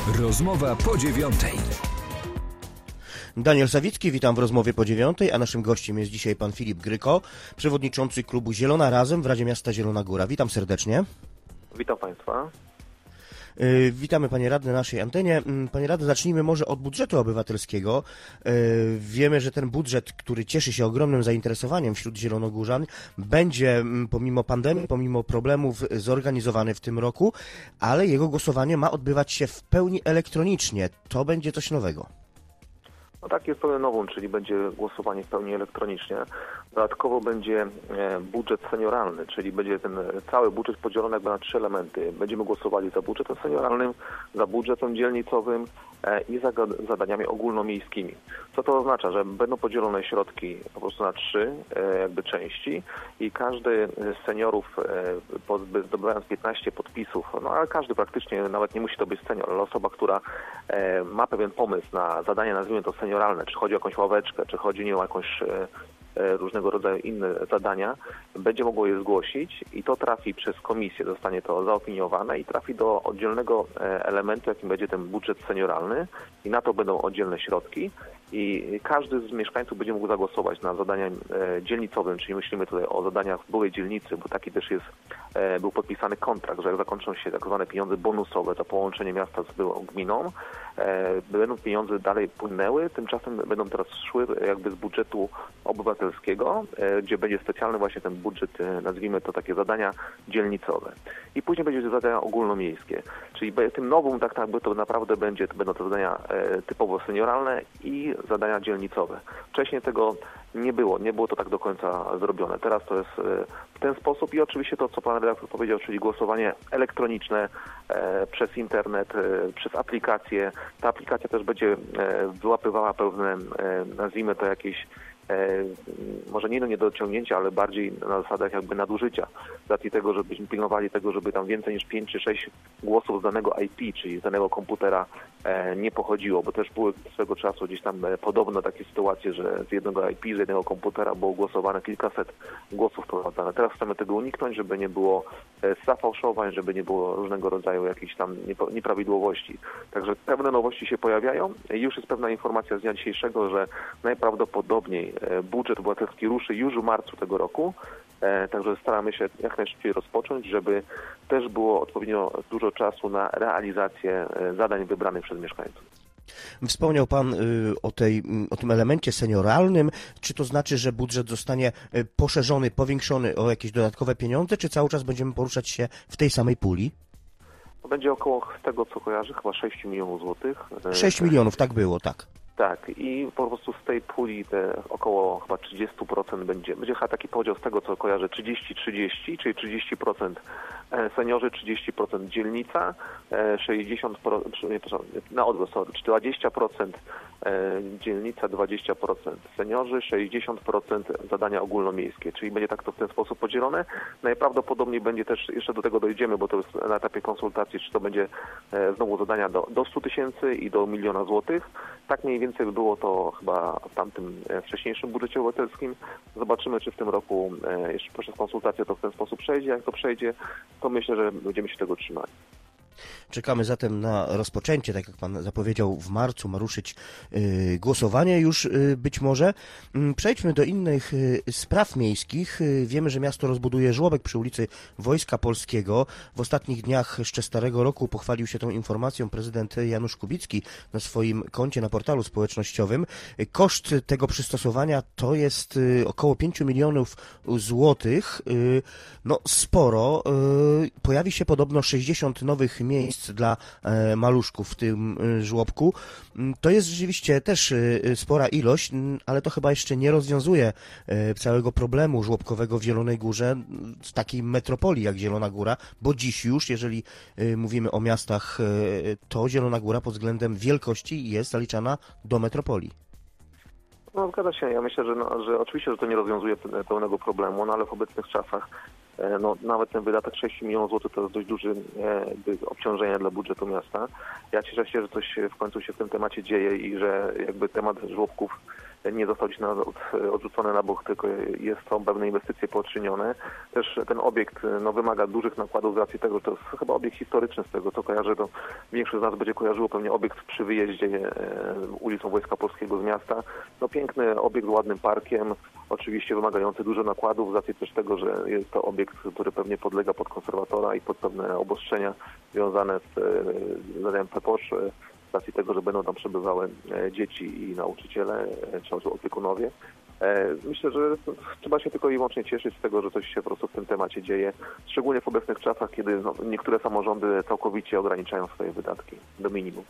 Rozmowa po 9:00. Daniel Sawicki, witam w rozmowie po 9:00, a naszym gościem jest dzisiaj pan Filip Gryko, przewodniczący klubu Zielona Razem w Radzie Miasta Zielona Góra. Witam serdecznie. Witam Państwa. Witamy panie radny na naszej antenie. Panie radny, zacznijmy może od budżetu obywatelskiego. Wiemy, że ten budżet, który cieszy się ogromnym zainteresowaniem wśród zielonogórzan, będzie pomimo pandemii, pomimo problemów zorganizowany w tym roku, ale jego głosowanie ma odbywać się w pełni elektronicznie. To będzie coś nowego. No tak, jest pełne nowum, czyli będzie głosowanie w pełni elektronicznie. Dodatkowo będzie budżet senioralny, czyli będzie ten cały budżet podzielony jakby na 3 elementy. Będziemy głosowali za budżetem senioralnym, za budżetem dzielnicowym i za zadaniami ogólnomiejskimi. Co to oznacza? Że będą podzielone środki po prostu na 3 jakby części i każdy z seniorów zdobywając 15 podpisów, no ale każdy praktycznie, nawet nie musi to być senior, ale osoba, która ma pewien pomysł na zadanie, nazwijmy to senioralne, czy chodzi o jakąś ławeczkę, czy chodzi nie o jakąś różnego rodzaju inne zadania, będzie mogło je zgłosić i to trafi przez komisję, zostanie to zaopiniowane i trafi do oddzielnego elementu, jakim będzie ten budżet senioralny i na to będą oddzielne środki i każdy z mieszkańców będzie mógł zagłosować na zadaniem dzielnicowym, czyli myślimy tutaj o zadaniach w byłej dzielnicy, bo taki też był podpisany kontrakt, że jak zakończą się tak zwane pieniądze bonusowe, to połączenie miasta z byłą gminą, będą pieniądze dalej płynęły, tymczasem będą teraz szły jakby z budżetu obywatelskiego, gdzie będzie specjalny właśnie ten budżet, nazwijmy to takie zadania dzielnicowe. I później będzie zadania ogólnomiejskie, czyli tym nowym tak jakby to naprawdę będą to zadania typowo senioralne i zadania dzielnicowe. Wcześniej tego nie było to tak do końca zrobione. Teraz to jest w ten sposób i oczywiście to, co pan redaktor powiedział, czyli głosowanie elektroniczne przez internet, przez aplikację. Ta aplikacja też będzie wyłapywała pewne, nazwijmy to jakieś może nie niedociągnięcia, ale bardziej na zasadach jakby nadużycia. Z racji tego, żebyśmy pilnowali tego, żeby tam więcej niż 5 czy 6 głosów z danego IP, czyli z danego komputera nie pochodziło, bo też były swego czasu gdzieś tam podobno takie sytuacje, że z jednego IP, z jednego komputera było głosowane kilkaset głosów wprowadzane. Teraz chcemy tego uniknąć, żeby nie było zafałszowań, żeby nie było różnego rodzaju jakichś tam nieprawidłowości. Także pewne nowości się pojawiają. Już jest pewna informacja z dnia dzisiejszego, że najprawdopodobniej budżet obywatelski ruszy już w marcu tego roku. Także staramy się jak najszybciej rozpocząć, żeby też było odpowiednio dużo czasu na realizację zadań wybranych przez mieszkańców. Wspomniał pan o tym elemencie senioralnym. Czy to znaczy, że budżet zostanie poszerzony, powiększony o jakieś dodatkowe pieniądze, czy cały czas będziemy poruszać się w tej samej puli? Będzie około, z tego co kojarzę, chyba 6 milionów złotych. 6 milionów, tak było, tak. Tak, i po prostu z tej puli te około chyba 30% będzie chyba taki podział z tego, co kojarzę, 30-30, czyli 30% seniorzy, 30% dzielnica, 20% dzielnica, 20% seniorzy, 60% zadania ogólnomiejskie, czyli będzie tak to w ten sposób podzielone. Najprawdopodobniej będzie też, jeszcze do tego dojdziemy, bo to jest na etapie konsultacji, czy to będzie znowu zadania do 100 000 i do 1 000 000 złotych. Tak mniej więcej by było to chyba w tamtym wcześniejszym budżecie obywatelskim. Zobaczymy, czy w tym roku jeszcze przez konsultację to w ten sposób przejdzie. Jak to przejdzie, to myślę, że będziemy się tego trzymali. Czekamy zatem na rozpoczęcie, tak jak pan zapowiedział, w marcu ma ruszyć głosowanie już być może. Przejdźmy do innych spraw miejskich. Wiemy, że miasto rozbuduje żłobek przy ulicy Wojska Polskiego. W ostatnich dniach jeszcze starego roku pochwalił się tą informacją prezydent Janusz Kubicki na swoim koncie na portalu społecznościowym. Koszt tego przystosowania to jest około 5 milionów złotych. No sporo. Pojawi się podobno 60 nowych miejsc dla maluszków w tym żłobku. To jest rzeczywiście też spora ilość, ale to chyba jeszcze nie rozwiązuje całego problemu żłobkowego w Zielonej Górze, w takiej metropolii jak Zielona Góra, bo dziś już, jeżeli mówimy o miastach, to Zielona Góra pod względem wielkości jest zaliczana do metropolii. No zgadza się. Ja myślę, że oczywiście, że to nie rozwiązuje pełnego problemu, no ale w obecnych czasach no, nawet ten wydatek 6 milionów złotych to jest dość duże obciążenie dla budżetu miasta. Ja cieszę się, że coś w końcu się w tym temacie dzieje i że jakby temat żłobków nie został gdzieś odrzucony na bok, tylko są pewne inwestycje poczynione. Też ten obiekt wymaga dużych nakładów z racji tego, że to jest chyba obiekt historyczny, z tego co kojarzę, to większość z nas będzie kojarzyło pewnie obiekt przy wyjeździe ulicą Wojska Polskiego z miasta. Piękny obiekt z ładnym parkiem, oczywiście wymagający dużo nakładów z racji też tego, że jest to obiekt, który pewnie podlega pod konserwatora i pod pewne obostrzenia związane z zadaniem PPOSZ, z racji tego, że będą tam przebywały dzieci i nauczyciele, czy opiekunowie. Myślę, że trzeba się tylko i wyłącznie cieszyć z tego, że coś się po prostu w tym temacie dzieje, szczególnie w obecnych czasach, kiedy niektóre samorządy całkowicie ograniczają swoje wydatki do minimum.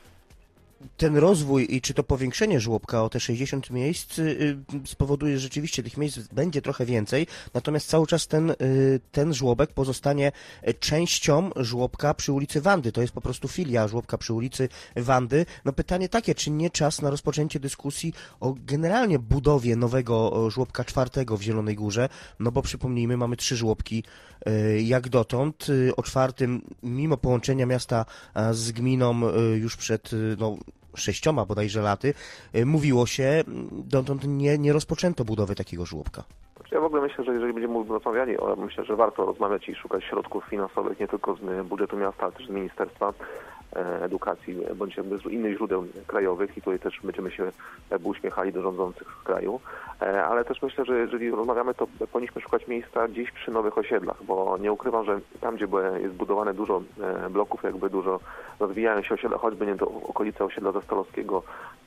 Ten rozwój i czy to powiększenie żłobka o te 60 miejsc spowoduje, że rzeczywiście tych miejsc będzie trochę więcej, natomiast cały czas ten żłobek pozostanie częścią żłobka przy ulicy Wandy. To jest po prostu filia żłobka przy ulicy Wandy. Pytanie takie, czy nie czas na rozpoczęcie dyskusji o generalnie budowie nowego żłobka 4 w Zielonej Górze, bo przypomnijmy, mamy 3 żłobki jak dotąd. O 4, mimo połączenia miasta z gminą już przed 6 bodajże laty, mówiło się, dotąd nie rozpoczęto budowy takiego żłobka. Ja w ogóle myślę, że jeżeli będziemy rozmawiali, myślę, że warto rozmawiać i szukać środków finansowych nie tylko z budżetu miasta, ale też z Ministerstwa Edukacji bądź z innych źródeł krajowych i tutaj też będziemy się uśmiechali do rządzących w kraju, ale też myślę, że jeżeli rozmawiamy, to powinniśmy szukać miejsca gdzieś przy nowych osiedlach, bo nie ukrywam, że tam, gdzie jest budowane dużo bloków, dużo rozwijają się osiedla, choćby nie to okolice osiedla Zastalowskiego,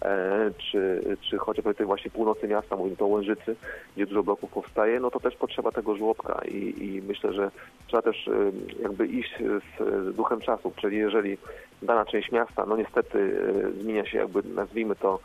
czy chociażby tej właśnie północy miasta, mówimy to o Łężycy, gdzie dużo bloków powstaje, to też potrzeba tego żłobka i myślę, że trzeba też iść z duchem czasu, czyli jeżeli dana część miasta, niestety zmienia się nazwijmy to,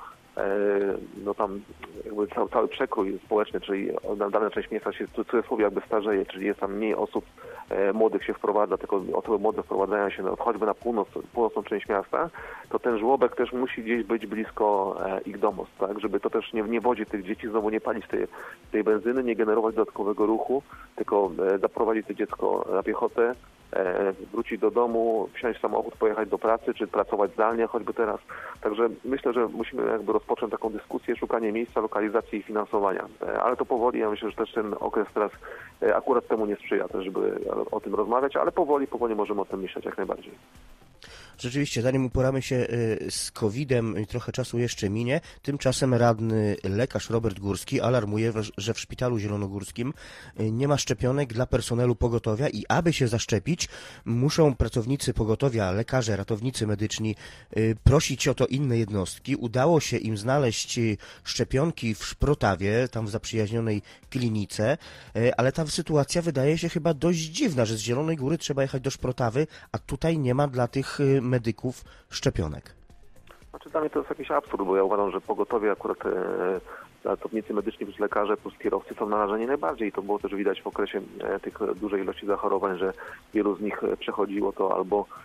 tam cały przekrój społeczny, czyli dana część miasta się w cudzysłowie starzeje, czyli jest tam mniej osób młodych się wprowadza, tylko osoby młode wprowadzają się choćby na północną część miasta, to ten żłobek też musi gdzieś być blisko ich domostw, tak, żeby to też nie wodzić tych dzieci, znowu nie palić tej benzyny, nie generować dodatkowego ruchu, tylko zaprowadzić to dziecko na piechotę, wrócić do domu, wsiąść w samochód, pojechać do pracy, czy pracować zdalnie, choćby teraz. Także myślę, że musimy rozpocząć taką dyskusję, szukanie miejsca, lokalizacji i finansowania. Ale to powoli, ja myślę, że też ten okres teraz akurat temu nie sprzyja też, żeby o tym rozmawiać, ale powoli możemy o tym myśleć jak najbardziej. Rzeczywiście, zanim uporamy się z COVID-em i trochę czasu jeszcze minie, tymczasem radny lekarz Robert Górski alarmuje, że w szpitalu zielonogórskim nie ma szczepionek dla personelu pogotowia i aby się zaszczepić, muszą pracownicy pogotowia, lekarze, ratownicy medyczni prosić o to inne jednostki. Udało się im znaleźć szczepionki w Szprotawie, tam w zaprzyjaźnionej klinice, ale ta sytuacja wydaje się chyba dość dziwna, że z Zielonej Góry trzeba jechać do Szprotawy, a tutaj nie ma dla tych medyków szczepionek. Dla mnie to jest jakiś absurd, bo ja uważam, że pogotowie akurat ratownicy medyczni plus lekarze plus kierowcy są narażeni najbardziej i to było też widać w okresie tych dużej ilości zachorowań, że wielu z nich przechodziło to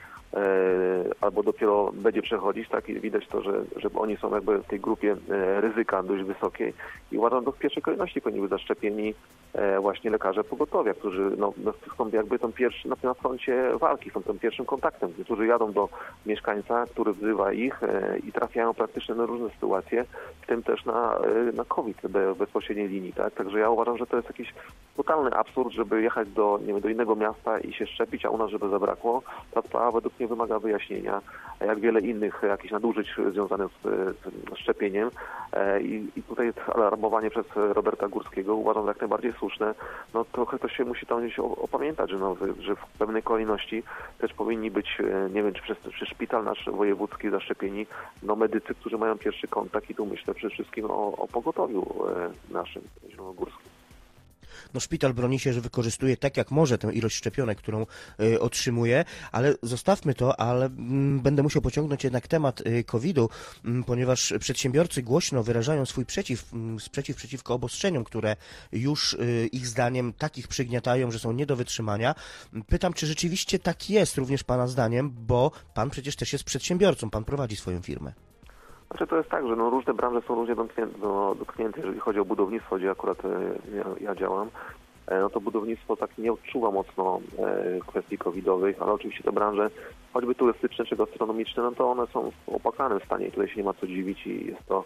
albo dopiero będzie przechodzić, tak, i widać to, że oni są w tej grupie ryzyka dość wysokiej i uważam, że w pierwszej kolejności powinni być zaszczepieni właśnie lekarze pogotowia, którzy są tą na froncie walki, są tym pierwszym kontaktem, którzy jadą do mieszkańca, który wzywa ich i trafiają praktycznie na różne sytuacje, w tym też na COVID w bezpośredniej linii, tak? Także ja uważam, że to jest jakiś totalny absurd, żeby jechać do innego miasta i się szczepić, a u nas żeby zabrakło. Ta sprawa według mnie wymaga wyjaśnienia, jak wiele innych jakichś nadużyć związanych z szczepieniem i tutaj alarmowanie przez Roberta Górskiego uważam za jak najbardziej słuszne. Trochę to się musi tam gdzieś opamiętać, że w pewnej kolejności też powinni być, nie wiem, czy przez szpital nasz wojewódzki zaszczepieni medycy, którzy mają pierwszy kontakt i tu myślę przede wszystkim o pogotowiu naszym zielonogórskim. Szpital broni się, że wykorzystuje tak jak może tę ilość szczepionek, którą otrzymuje, ale zostawmy to, ale będę musiał pociągnąć jednak temat COVID-u, ponieważ przedsiębiorcy głośno wyrażają swój sprzeciw przeciwko obostrzeniom, które już ich zdaniem takich przygniatają, że są nie do wytrzymania. Pytam, czy rzeczywiście tak jest również Pana zdaniem, bo Pan przecież też jest przedsiębiorcą, Pan prowadzi swoją firmę. To jest tak, że różne branże są różnie dotknięte, jeżeli chodzi o budownictwo, gdzie akurat ja działam, to budownictwo tak nie odczuwa mocno kwestii covidowych, ale oczywiście te branże, choćby turystyczne czy gastronomiczne, to one są w opłakanym stanie i tutaj się nie ma co dziwić i jest to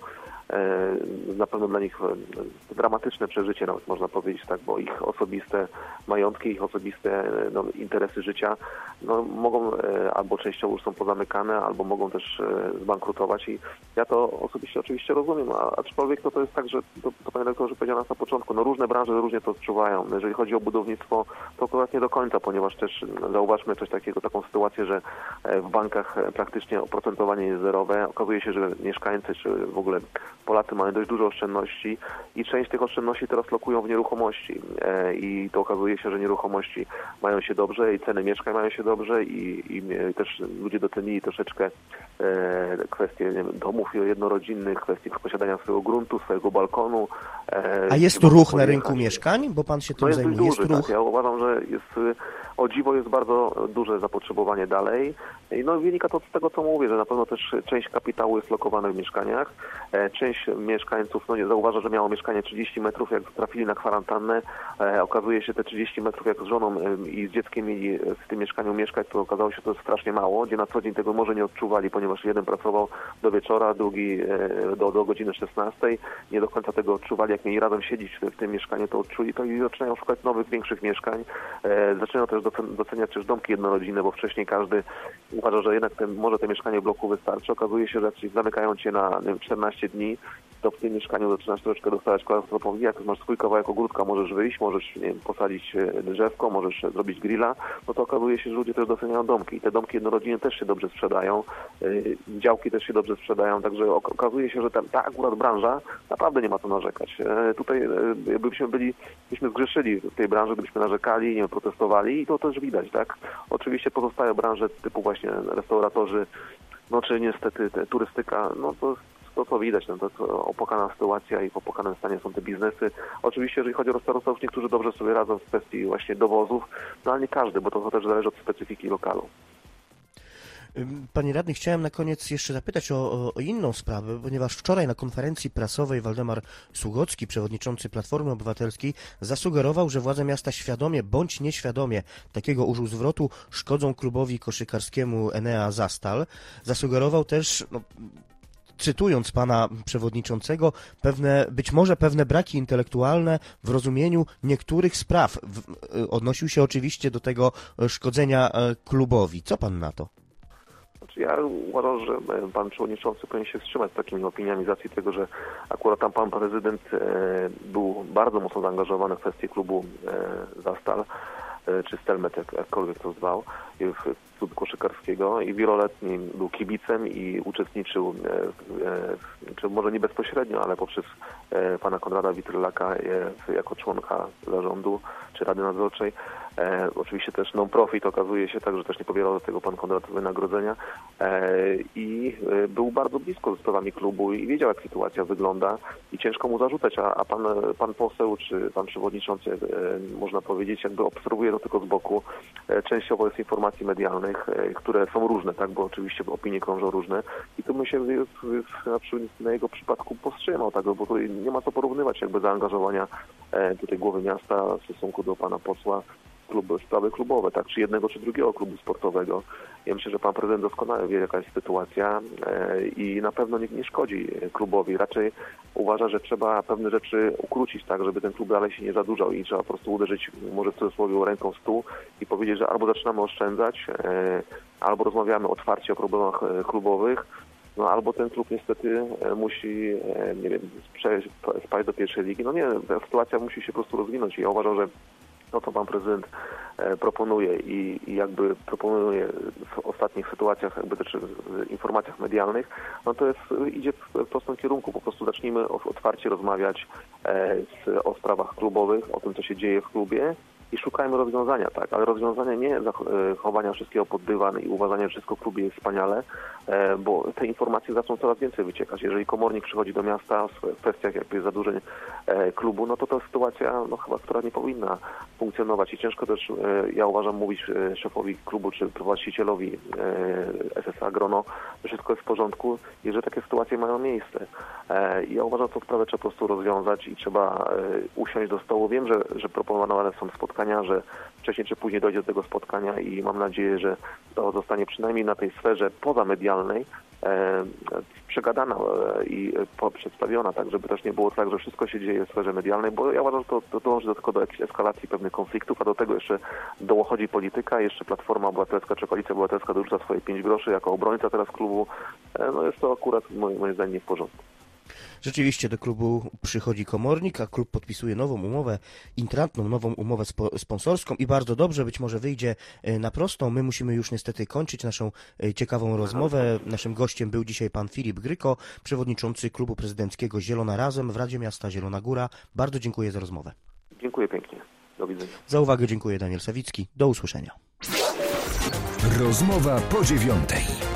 na pewno dla nich dramatyczne przeżycie, nawet można powiedzieć tak, bo ich osobiste majątki, ich osobiste interesy życia mogą albo częściowo już są pozamykane, albo mogą też zbankrutować i ja to osobiście oczywiście rozumiem, aczkolwiek to jest tak, że to panie redaktorze powiedział nas na początku, różne branże różnie to odczuwają. Jeżeli chodzi o budownictwo, to akurat nie do końca, ponieważ też zauważmy taką sytuację, że w bankach praktycznie oprocentowanie jest zerowe. Okazuje się, że mieszkańcy czy w ogóle Polacy mają dość dużo oszczędności i część tych oszczędności teraz lokują w nieruchomości i to okazuje się, że nieruchomości mają się dobrze i ceny mieszkań mają się dobrze i też ludzie docenili troszeczkę kwestie domów jednorodzinnych, kwestii posiadania swojego gruntu, swojego balkonu. A jest tu ruch na rynku mieszkań? Bo pan się tym zajmuje. Jest duży, tak. Ja uważam, że o dziwo jest bardzo duże zapotrzebowanie dalej. I wynika to z tego, co mówię, że na pewno też część kapitału jest lokowana w mieszkaniach. Część mieszkańców zauważa, że miało mieszkanie 30 metrów, jak trafili na kwarantannę. Okazuje się te 30 metrów, jak z żoną i z dzieckiem mieli w tym mieszkaniu mieszkać, to okazało się, że to jest strasznie mało, gdzie na co dzień tego może nie odczuwali, ponieważ jeden pracował do wieczora, drugi do godziny 16. Nie do końca tego odczuwali, jak mieli razem siedzieć w tym mieszkaniu, to odczuli to i zaczynają szukać nowych, większych mieszkań. Zaczynają też doceniać też domki jednorodzinne, bo wcześniej każdy uważa, że jednak może te mieszkanie w bloku wystarczy. Okazuje się, że jak zamykają cię na 14 dni, to w tym mieszkaniu zaczynasz troszeczkę dostawać klaustrofobii. Jak masz swój kawałek ogródka, możesz wyjść, możesz posadzić drzewko, możesz zrobić grilla, no to okazuje się, że ludzie też doceniają domki. I te domki jednorodzinne też się dobrze sprzedają, działki też się dobrze sprzedają, także okazuje się, że ta akurat branża naprawdę nie ma co narzekać. Tutaj byśmy zgrzeszyli w tej branży, gdybyśmy narzekali, nie protestowali i to też widać, tak? Oczywiście pozostają branże typu właśnie restauratorzy, czy niestety turystyka, to widać, to opłakana sytuacja i w opłakanym stanie są te biznesy. Oczywiście, jeżeli chodzi o restauratorów, niektórzy dobrze sobie radzą w kwestii właśnie dowozów, ale nie każdy, bo to też zależy od specyfiki lokalu. Panie radny, chciałem na koniec jeszcze zapytać o inną sprawę, ponieważ wczoraj na konferencji prasowej Waldemar Sługocki, przewodniczący Platformy Obywatelskiej, zasugerował, że władze miasta świadomie bądź nieświadomie, takiego użył zwrotu, szkodzą klubowi koszykarskiemu Enea Zastal. Zasugerował też, cytując pana przewodniczącego, być może pewne braki intelektualne w rozumieniu niektórych spraw. Odnosił się oczywiście do tego szkodzenia klubowi. Co pan na to? Ja uważam, że pan przewodniczący powinien się wstrzymać z takimi opiniami z racji tego, że akurat tam pan prezydent był bardzo mocno zaangażowany w kwestię klubu Zastal, czy Stelmet, jakkolwiek to zwał, w klubu koszykarskiego i wieloletni był kibicem i uczestniczył, czy może nie bezpośrednio, ale poprzez pana Konrada Witrylaka jako członka zarządu czy Rady Nadzorczej. Oczywiście też non-profit okazuje się tak, że też nie pobierał do tego pan Konrad wynagrodzenia i był bardzo blisko ze sprawami klubu i wiedział, jak sytuacja wygląda i ciężko mu zarzucać, a pan poseł czy pan przewodniczący, można powiedzieć, jakby obserwuje to tylko z boku. Częściowo jest informacji medialnych, które są różne, tak, bo oczywiście opinie krążą różne i tu bym się na jego przypadku powstrzymał, tak, bo tutaj nie ma co porównywać jakby zaangażowania tutaj głowy miasta w stosunku do pana posła sprawy klubowe, tak, czy jednego, czy drugiego klubu sportowego. Ja myślę, że pan prezydent doskonale wie, jaka jest sytuacja i na pewno nie szkodzi klubowi. Raczej uważa, że trzeba pewne rzeczy ukrócić, tak, żeby ten klub dalej się nie zadłużał i trzeba po prostu uderzyć, może w cudzysłowie, ręką w stół i powiedzieć, że albo zaczynamy oszczędzać, albo rozmawiamy otwarcie o problemach klubowych, albo ten klub niestety musi, nie wiem, spaść do pierwszej ligi. Ta sytuacja musi się po prostu rozwinąć i ja uważam, że to, co pan prezydent proponuje i jakby proponuje w ostatnich sytuacjach, jakby też w informacjach medialnych, to idzie w prostym kierunku. Po prostu zacznijmy otwarcie rozmawiać o sprawach klubowych, o tym, co się dzieje w klubie i szukajmy rozwiązania, tak, ale rozwiązania nie chowania wszystkiego pod dywan i uważania, że wszystko w klubie jest wspaniale, bo te informacje zaczną coraz więcej wyciekać. Jeżeli komornik przychodzi do miasta w kwestiach jakby zadłużeń klubu, to sytuacja chyba, która nie powinna funkcjonować i ciężko też, ja uważam, mówić szefowi klubu czy właścicielowi SSA Grono, że wszystko jest w porządku, jeżeli takie sytuacje mają miejsce. Ja uważam, że tę sprawę trzeba po prostu rozwiązać i trzeba usiąść do stołu. Wiem, że proponowane są spotkania spotkania, że wcześniej czy później dojdzie do tego spotkania i mam nadzieję, że to zostanie przynajmniej na tej sferze pozamedialnej przegadana i przedstawiona, tak żeby też nie było tak, że wszystko się dzieje w sferze medialnej, bo ja uważam, że to dąży tylko do jakiejś eskalacji pewnych konfliktów, a do tego jeszcze dochodzi polityka, jeszcze Platforma Obywatelska czy Koalicja Obywatelska dorzuca swoje 5 groszy jako obrońca teraz klubu. No jest to akurat moim zdaniem nie w porządku. Rzeczywiście do klubu przychodzi komornik, a klub podpisuje nową umowę intrantną, nową umowę sponsorską i bardzo dobrze, być może wyjdzie na prostą. My musimy już niestety kończyć naszą ciekawą rozmowę. Naszym gościem był dzisiaj pan Filip Gryko, przewodniczący klubu prezydenckiego Zielona Razem w Radzie Miasta Zielona Góra. Bardzo dziękuję za rozmowę. Dziękuję pięknie. Do widzenia. Za uwagę dziękuję, Daniel Sawicki. Do usłyszenia. Rozmowa po 9.